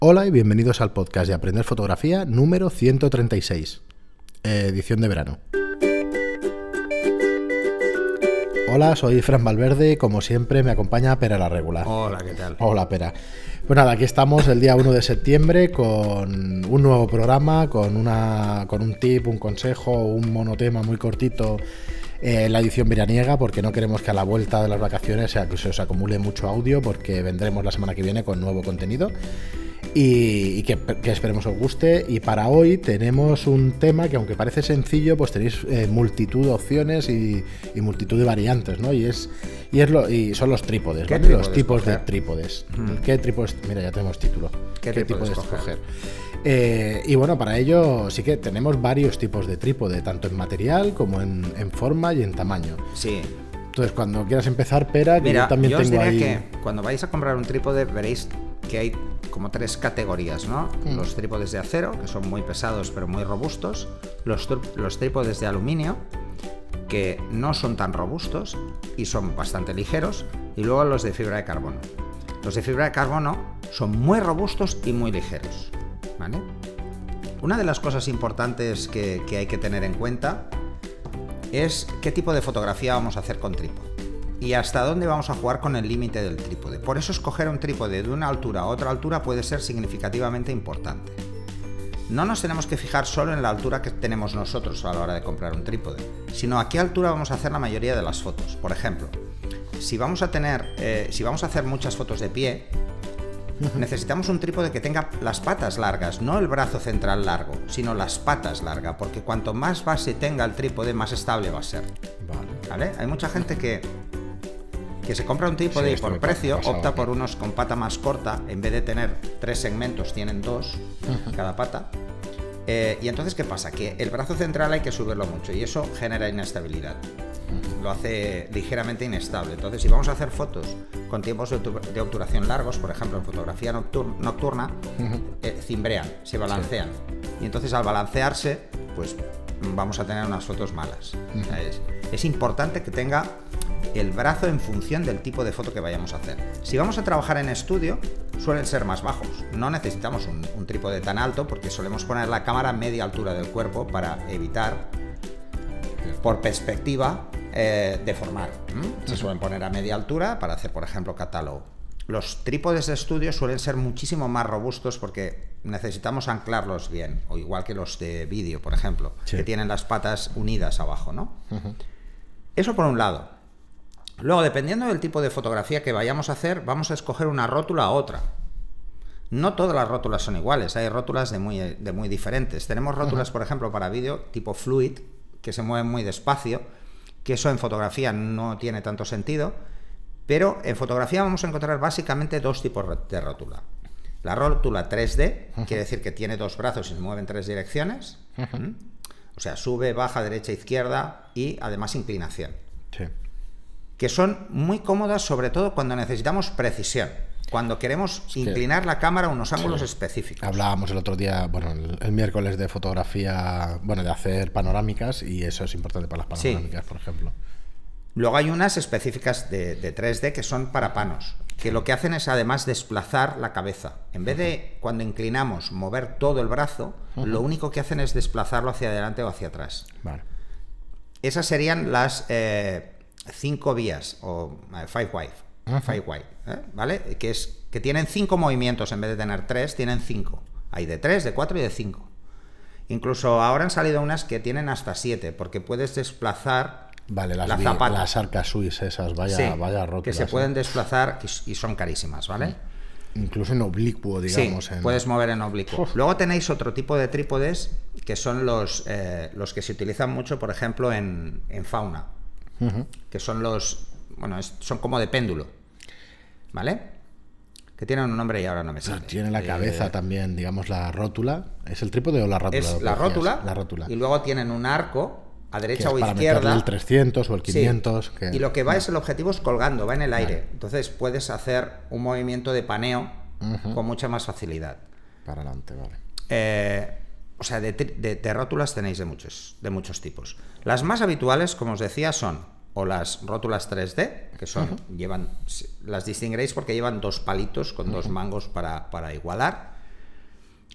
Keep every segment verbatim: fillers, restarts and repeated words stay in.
Hola y bienvenidos al podcast de Aprender Fotografía número ciento treinta y seis, edición de verano. Hola, soy Fran Valverde y como siempre me acompaña Pera la Regular. Hola, ¿qué tal? Hola, Pera. Pues nada, aquí estamos el día uno de septiembre con un nuevo programa, con, una, con un tip, un consejo, un monotema muy cortito en eh, la edición veraniega, porque no queremos que a la vuelta de las vacaciones se, se os acumule mucho audio, porque vendremos la semana que viene con nuevo contenido. Y, y que, que esperemos os guste. Y para hoy tenemos un tema que, aunque parece sencillo, pues tenéis eh, multitud de opciones y, y multitud de variantes, ¿no? Y es y es lo y son los trípodes, ¿vale? Trípodes Los tipos escoger? de trípodes. Mm. ¿Qué trípodes? Mira, ya tenemos título. ¿Qué, ¿Qué trípodes trípodes escoger? escoger? Eh, y bueno, para ello sí que tenemos varios tipos de trípode, tanto en material como en, en forma y en tamaño. Sí. Entonces, cuando quieras empezar, Pera, que Mira, yo también yo os tengo diría ahí... que cuando vais a comprar un trípode veréis que hay como tres categorías, ¿no? Mm. Los trípodes de acero, que son muy pesados pero muy robustos, los, los trípodes de aluminio, que no son tan robustos y son bastante ligeros, y luego los de fibra de carbono. Los de fibra de carbono son muy robustos y muy ligeros, ¿vale? Una de las cosas importantes que, que hay que tener en cuenta es qué tipo de fotografía vamos a hacer con trípode y hasta dónde vamos a jugar con el límite del trípode. Por eso escoger un trípode de una altura a otra altura puede ser significativamente importante. No nos tenemos que fijar solo en la altura que tenemos nosotros a la hora de comprar un trípode, sino a qué altura vamos a hacer la mayoría de las fotos. Por ejemplo, si vamos a tener, eh, si vamos a hacer muchas fotos de pie, necesitamos un trípode que tenga las patas largas, no el brazo central largo, sino las patas largas, porque cuanto más base tenga el trípode, más estable va a ser. Vale. ¿Vale? Hay mucha gente que, que se compra un trípode Sí, y por me precio pasaba opta aquí. por unos con pata más corta, en vez de tener tres segmentos, tienen dos cada pata. Eh, y entonces, ¿qué pasa? Que el brazo central hay que subirlo mucho y eso genera inestabilidad. Lo hace ligeramente inestable. Entonces, si vamos a hacer fotos con tiempos de, de obturación largos, por ejemplo, en fotografía noctur nocturna, uh-huh. eh, cimbrean, se balancean. Sí. Y entonces, al balancearse, pues vamos a tener unas fotos malas. Uh-huh. O sea, es, es importante que tenga el brazo en función del tipo de foto que vayamos a hacer. Si vamos a trabajar en estudio, suelen ser más bajos. No necesitamos un, un trípode tan alto porque solemos poner la cámara a media altura del cuerpo para evitar, por perspectiva, eh, deformar. ¿Mm? Se suelen poner a media altura para hacer, por ejemplo, catálogo. Los trípodes de estudio suelen ser muchísimo más robustos porque necesitamos anclarlos bien, o igual que los de vídeo, por ejemplo, sí. que tienen las patas unidas abajo, ¿no? Uh-huh. Eso por un lado. Luego, dependiendo del tipo de fotografía que vayamos a hacer, vamos a escoger una rótula u otra. No todas las rótulas son iguales, hay rótulas de muy, de muy diferentes. Tenemos rótulas, uh-huh. por ejemplo, para vídeo tipo fluid, que se mueven muy despacio, que eso en fotografía no tiene tanto sentido, pero en fotografía vamos a encontrar básicamente dos tipos de rótula. La rótula tres D, uh-huh. quiere decir que tiene dos brazos y se mueve en tres direcciones, uh-huh. ¿Mm? O sea, sube, baja, derecha, izquierda y además inclinación. Sí. Que son muy cómodas, sobre todo cuando necesitamos precisión, cuando queremos es inclinar que, la cámara a unos ángulos sí. específicos. Hablábamos el otro día, bueno, el, el miércoles de fotografía, bueno, de hacer panorámicas, y eso es importante para las panorámicas, sí. por ejemplo. Luego hay unas específicas de, de tres D que son para panos, que lo que hacen es además desplazar la cabeza. En vez de, cuando inclinamos, mover todo el brazo, uh-huh. lo único que hacen es desplazarlo hacia adelante o hacia atrás. Vale. Esas serían las... Eh, cinco vías o uh, five wide, uh-huh. five wide ¿eh? ¿Vale? Que es que tienen cinco movimientos en vez de tener tres, tienen cinco. Hay de tres, de cuatro y de cinco. Incluso ahora han salido unas que tienen hasta siete, porque puedes desplazar vale, las la vi, zapata. Las arcas suizas esas, vaya, sí, vaya rótulas. que se pueden desplazar y son carísimas, ¿vale? Incluso en oblicuo, digamos. Sí, en... puedes mover en oblicuo. Uf. Luego tenéis otro tipo de trípodes que son los, eh, los que se utilizan mucho, por ejemplo, en, en fauna. Uh-huh. Que son los, bueno, es, son como de péndulo, ¿vale? Que tienen un nombre y ahora no me sale. Tiene la cabeza eh, también, digamos, la rótula. ¿Es el trípode o la rótula? Es la rótula, la rótula. Y luego tienen un arco a derecha o para izquierda. El trescientos o el quinientos. Sí. Que... Y lo que va es el objetivo es colgando, va en el aire. Vale. Entonces puedes hacer un movimiento de paneo uh-huh. con mucha más facilidad. Para adelante, vale. Eh, o sea, de, de, de rótulas tenéis de muchos, de muchos tipos. Las más habituales, como os decía, son o las rótulas tres D, que son, uh-huh. llevan, las distinguiréis porque llevan dos palitos con uh-huh. dos mangos para, para igualar,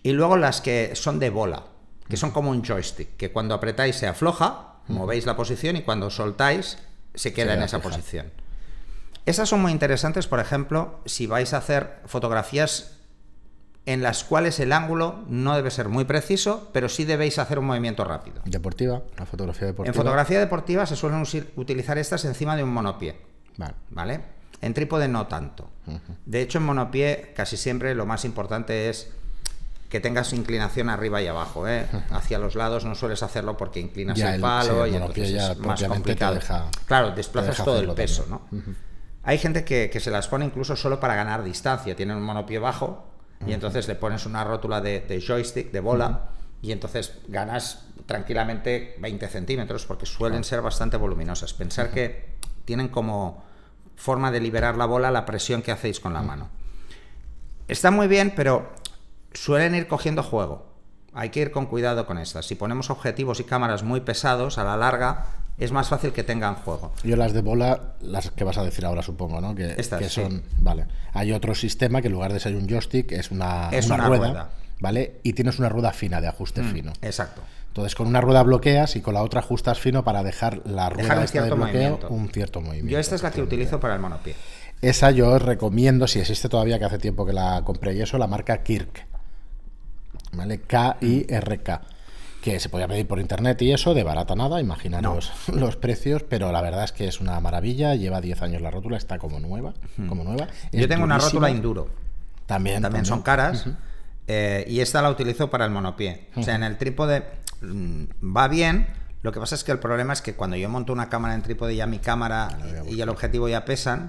Y luego las que son de bola, que son como un joystick, que cuando apretáis se afloja, movéis la posición y cuando soltáis se queda en esa posición. Esas son muy interesantes, por ejemplo, si vais a hacer fotografías en las cuales el ángulo no debe ser muy preciso, pero sí debéis hacer un movimiento rápido. Deportiva, la fotografía deportiva. En fotografía deportiva se suelen utilizar estas encima de un monopié. Vale. ¿Vale? En trípode no tanto. Uh-huh. De hecho, en monopié casi siempre lo más importante es que tengas inclinación arriba y abajo, ¿eh? Hacia los lados no sueles hacerlo porque inclinas ya el palo, sí, el y entonces ya es más complicado. Deja, claro, desplazas todo el peso, también, ¿no? Uh-huh. Hay gente que, que se las pone incluso solo para ganar distancia. Tienen un monopié bajo y uh-huh. entonces le pones una rótula de, de joystick, de bola, uh-huh. y entonces ganas tranquilamente veinte centímetros porque suelen uh-huh. ser bastante voluminosas. Pensar uh-huh. que tienen como forma de liberar la bola la presión que hacéis con la uh-huh. mano. Está muy bien, pero suelen ir cogiendo juego. Hay que ir con cuidado con estas. Si ponemos objetivos y cámaras muy pesados, a la larga es más fácil que tengan juego. Yo las de bola, las que vas a decir ahora, supongo, ¿no? Que, estas, que son, sí. Vale. Hay otro sistema que en lugar de ser un joystick es una, es una, una rueda, rueda, ¿vale? Y tienes una rueda fina de ajuste mm, fino. Exacto. Entonces con una rueda bloqueas y con la otra ajustas fino para dejar la rueda dejar esta de bloqueo movimiento. un cierto movimiento. Yo esta es la que utilizo para el monopié. Esa yo os recomiendo, si existe todavía, que hace tiempo que la compré y eso, la marca Kirk. ¿Vale? K I R K, que se podía pedir por internet y eso, de barata nada, imaginaros no. los precios, pero la verdad es que es una maravilla, lleva diez años la rótula, está como nueva, uh-huh. como nueva. Yo tengo una rótula Enduro. También, también. También son caras, uh-huh. eh, y esta la utilizo para el monopié. Uh-huh. O sea, en el trípode mmm, va bien, lo que pasa es que el problema es que cuando yo monto una cámara en trípode, ya mi cámara y el objetivo ya pesan,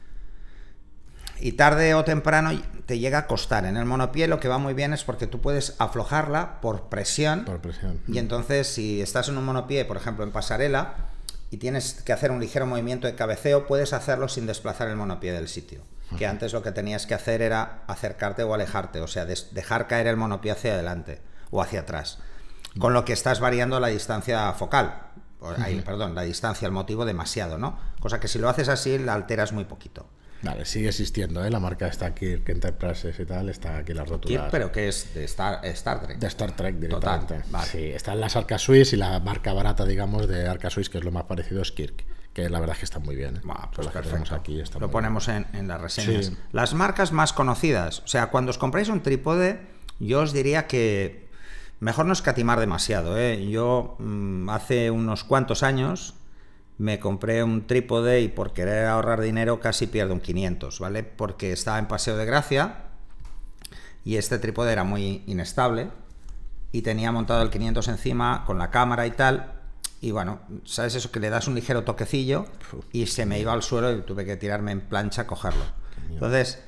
y tarde o temprano te llega a costar. En el monopié lo que va muy bien es porque tú puedes aflojarla por presión, por presión. Y entonces si estás en un monopié, por ejemplo en pasarela, y tienes que hacer un ligero movimiento de cabeceo, puedes hacerlo sin desplazar el monopié del sitio. Uh-huh. Que antes lo que tenías que hacer era acercarte o alejarte, o sea, des- dejar caer el monopié hacia adelante o hacia atrás. Uh-huh. Con lo que estás variando la distancia focal. Uh-huh. Ahí, perdón, la distancia, el motivo demasiado, ¿no? Cosa que si lo haces así, la alteras muy poquito. Vale, sigue existiendo, ¿eh? La marca está aquí, Kirk Enterprises y tal, está aquí las rótulas. Kirk, pero que es de Star, Star Trek. De Star Trek directamente. Total, vale. Sí, están las Arca Swiss y la marca barata, digamos, de Arca Swiss, que es lo más parecido, es Kirk, que la verdad es que está muy bien, ¿eh? Bueno, pues las que perfecto. Aquí está lo ponemos en, en las reseñas. Sí. Las marcas más conocidas, o sea, cuando os compráis un trípode, yo os diría que mejor no escatimar demasiado, ¿eh? Yo mmm, hace unos cuantos años me compré un trípode y por querer ahorrar dinero casi pierdo un quinientos, ¿vale? Porque estaba en Paseo de Gracia y este trípode era muy inestable y tenía montado el quinientos encima con la cámara y tal, y bueno, ¿sabes eso? Que le das un ligero toquecillo y se me iba al suelo y tuve que tirarme en plancha a cogerlo. Entonces,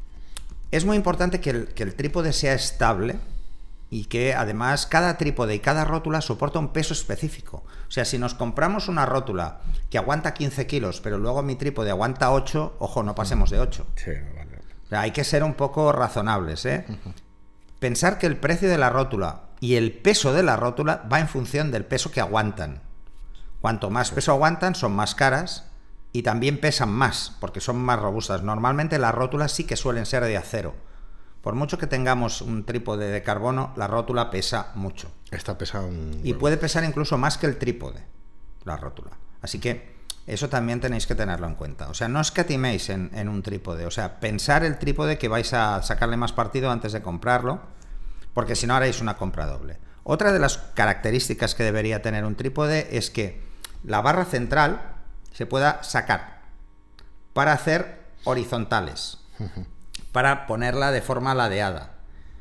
es muy importante que el, que el trípode sea estable y que además cada trípode y cada rótula soporta un peso específico. O sea, si nos compramos una rótula que aguanta quince kilos, pero luego mi trípode aguanta ocho, ojo, no pasemos de ocho. Sí, vale. O sea, hay que ser un poco razonables, ¿eh? Uh-huh. Pensar que el precio de la rótula y el peso de la rótula va en función del peso que aguantan. Cuanto más sí. peso aguantan, son más caras y también pesan más, porque son más robustas. Normalmente las rótulas sí que suelen ser de acero. Por mucho que tengamos un trípode de carbono, la rótula pesa mucho. Esta pesa un... Y puede pesar incluso más que el trípode, la rótula. Así que eso también tenéis que tenerlo en cuenta. O sea, no escatiméis en, en un trípode. O sea, pensar el trípode que vais a sacarle más partido antes de comprarlo, porque si no haréis una compra doble. Otra de las características que debería tener un trípode es que la barra central se pueda sacar para hacer horizontales. Uh-huh. Para ponerla de forma ladeada.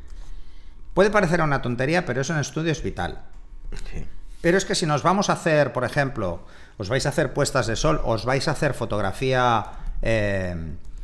Puede parecer una tontería, pero eso en estudio es vital. Sí. Pero es que si nos vamos a hacer, por ejemplo, os vais a hacer puestas de sol, os vais a hacer fotografía eh,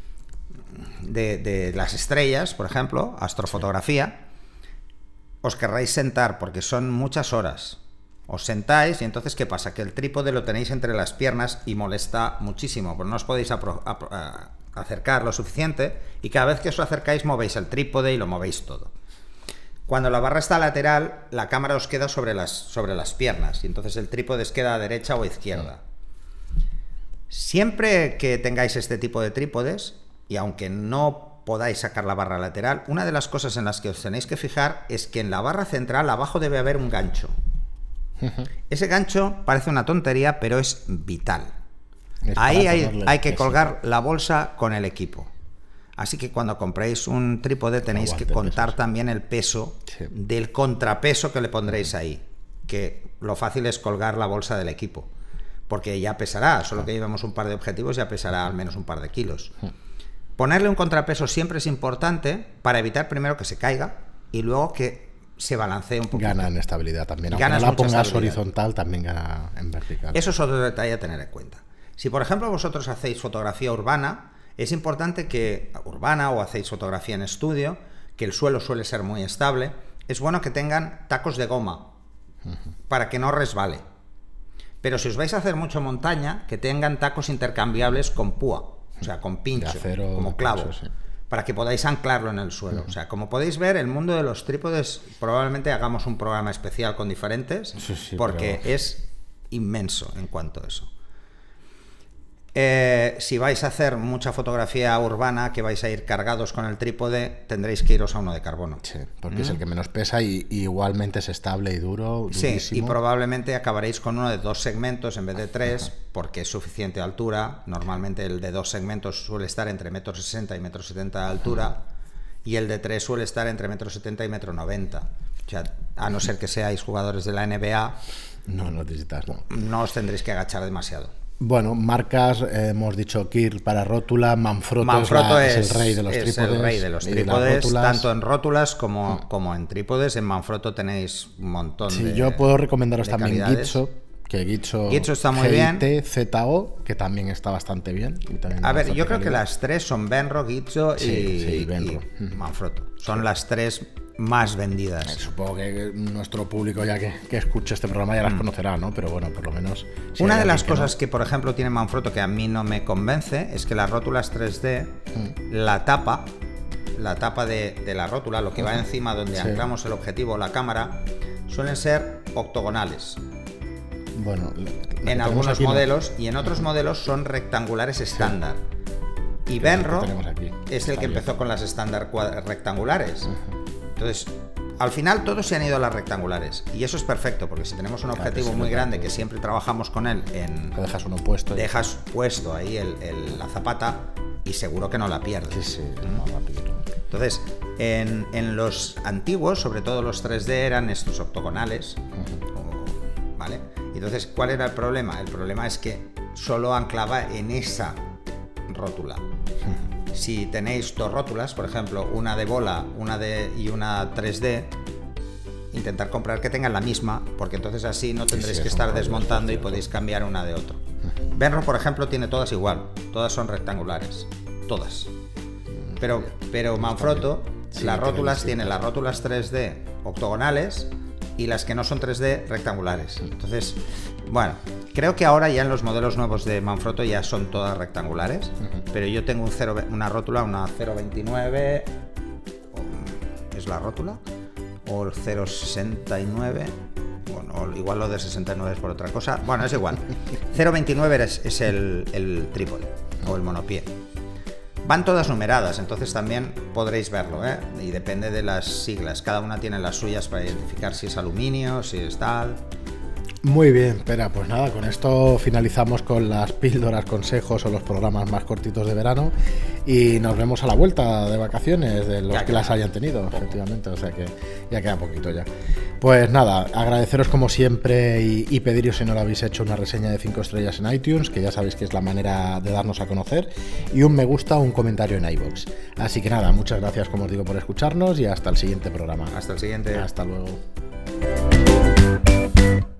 de, de las estrellas, por ejemplo, astrofotografía, os querráis sentar porque son muchas horas. Os sentáis y entonces ¿qué pasa? Que el trípode lo tenéis entre las piernas y molesta muchísimo, porque no os podéis apro- apro- a, acercar lo suficiente y cada vez que os acercáis movéis el trípode y lo movéis todo. Cuando la barra está lateral, la cámara os queda sobre las, sobre las piernas y entonces el trípode os queda a derecha o a izquierda. Siempre que tengáis este tipo de trípodes, y aunque no podáis sacar la barra lateral, una de las cosas en las que os tenéis que fijar es que en la barra central abajo debe haber un gancho. Ese gancho parece una tontería, pero es vital. Es Ahí hay, hay que colgar la bolsa con el equipo. Así que cuando compréis un trípode tenéis que contar también el peso sí. del contrapeso que le pondréis ahí. Que lo fácil es colgar la bolsa del equipo, porque ya pesará, solo que llevemos un par de objetivos ya pesará al menos un par de kilos. Ponerle un contrapeso siempre es importante para evitar primero que se caiga y luego que se balancea un poco. Gana en estabilidad también. Aunque no la pongas horizontal, también gana en vertical. Eso es otro detalle a tener en cuenta. Si, por ejemplo, vosotros hacéis fotografía urbana, es importante que, urbana o hacéis fotografía en estudio, que el suelo suele ser muy estable, es bueno que tengan tacos de goma uh-huh. para que no resbale. Pero si os vais a hacer mucho montaña, que tengan tacos intercambiables con púa, o sea, con pincho, acero, como clavo. Pincho, sí. Para que podáis anclarlo en el suelo. Uh-huh. O sea, como podéis ver, el mundo de los trípodes, probablemente hagamos un programa especial con diferentes, sí, sí, porque pero... es inmenso en cuanto a eso. Eh, si vais a hacer mucha fotografía urbana, que vais a ir cargados con el trípode, tendréis que iros a uno de carbono. Sí, porque ¿Mm? es el que menos pesa y, y igualmente es estable y duro. Sí, y probablemente acabaréis con uno de dos segmentos en vez de tres, uh-huh. porque es suficiente altura. Normalmente el de dos segmentos suele estar entre metro sesenta y metro setenta de altura, uh-huh. y el de tres suele estar entre metro setenta y metro noventa. O sea, a no ser que seáis jugadores de la N B A, no necesitas, no. no os tendréis que agachar demasiado. Bueno, marcas, eh, hemos dicho Kirk para rótula, Manfrotto, Manfrotto es, la, es, es el rey de los es trípodes. el rey de los trípodes, tanto en rótulas como, mm. como en trípodes. En Manfrotto tenéis un montón sí, de yo puedo recomendaros también calidades. Gitzo, que Gitzo, Gitzo está muy G I T, bien. Z O, que también está bastante bien. Y también A ver, yo creo calidad. que las tres son Benro, Gitzo sí, y, sí, Benro. y Manfrotto. Son sí. las tres más vendidas. Eh, supongo que nuestro público ya que, que escuche este programa ya las mm. conocerá, ¿no? Pero bueno, por lo menos... Si Una de las que cosas no... que, por ejemplo, tiene Manfrotto que a mí no me convence es que las rótulas tres D, mm. la tapa, la tapa de, de la rótula, lo que va encima donde sí. anclamos el objetivo o la cámara, suelen ser octogonales. Bueno, en algunos modelos no. y en otros modelos son rectangulares estándar. Sí. Y Benro es el que empezó con las estándar rectangulares. Uh-huh. Entonces, al final todos se han ido a las rectangulares y eso es perfecto, porque si tenemos un objetivo muy grande que siempre trabajamos con él en... Lo dejas uno puesto. Dejas puesto ahí el, el, la zapata y seguro que no la pierdes. Sí, sí, ¿Mm? no, Entonces, en, en los antiguos, sobre todo los tres D, eran estos octogonales, uh-huh. ¿vale? Entonces, ¿cuál era el problema? El problema es que solo anclaba en esa rótula. Uh-huh. Si tenéis dos rótulas, por ejemplo, una de bola una de, y una tres D, intentar comprar que tengan la misma, porque entonces así no tendréis sí, sí, que estar desmontando y podéis cambiar una de otra. Uh-huh. Benro, por ejemplo, tiene todas igual, todas son rectangulares, todas. Pero, pero Manfrotto, sí, las rótulas tienen las rótulas tres D octogonales y las que no son tres D rectangulares. Entonces, bueno, creo que ahora ya en los modelos nuevos de Manfrotto ya son todas rectangulares, uh-huh. pero yo tengo un cero, una rótula, una cero veintinueve, ¿es la rótula? O cero sesenta y nueve, bueno, igual lo de sesenta y nueve es por otra cosa, bueno, es igual. cero veintinueve es, es el, el trípode o el monopié. Van todas numeradas, entonces también podréis verlo, ¿eh? Y depende de las siglas. Cada una tiene las suyas para identificar si es aluminio, si es tal. Muy bien, espera, pues nada, con esto finalizamos con las píldoras, consejos o los programas más cortitos de verano y nos vemos a la vuelta de vacaciones de los ya que las hayan tenido, poco. Efectivamente, o sea que ya queda poquito ya. Pues nada, agradeceros como siempre y, y pediros si no lo habéis hecho una reseña de cinco estrellas en iTunes, que ya sabéis que es la manera de darnos a conocer, y un me gusta o un comentario en iVoox. Así que nada, muchas gracias como os digo por escucharnos y hasta el siguiente programa. Hasta el siguiente. Hasta luego.